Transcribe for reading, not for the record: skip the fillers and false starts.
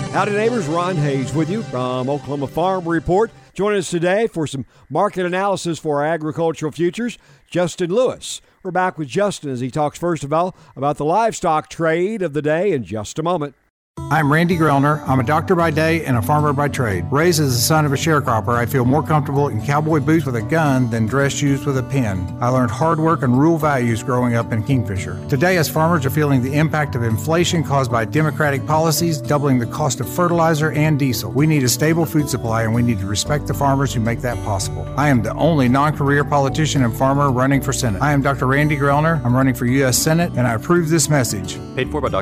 Howdy neighbors, Ron Hayes with you from Oklahoma Farm Report. Joining us today for some market analysis for our agricultural futures, Justin Lewis. We're back with Justin as he talks first of all about the livestock trade of the day in just a moment. I'm Randy Grellner. I'm a doctor by day and a farmer by trade. Raised as the son of a sharecropper, I feel more comfortable in cowboy boots with a gun than dress shoes with a pen. I learned hard work and rural values growing up in Kingfisher. Today, as farmers are feeling the impact of inflation caused by Democratic policies, doubling the cost of fertilizer and diesel, we need a stable food supply and we need to respect the farmers who make that possible. I am the only non-career politician and farmer running for Senate. I am Dr. Randy Grellner. I'm running for U.S. Senate, and I approve this message. Paid for by Dr.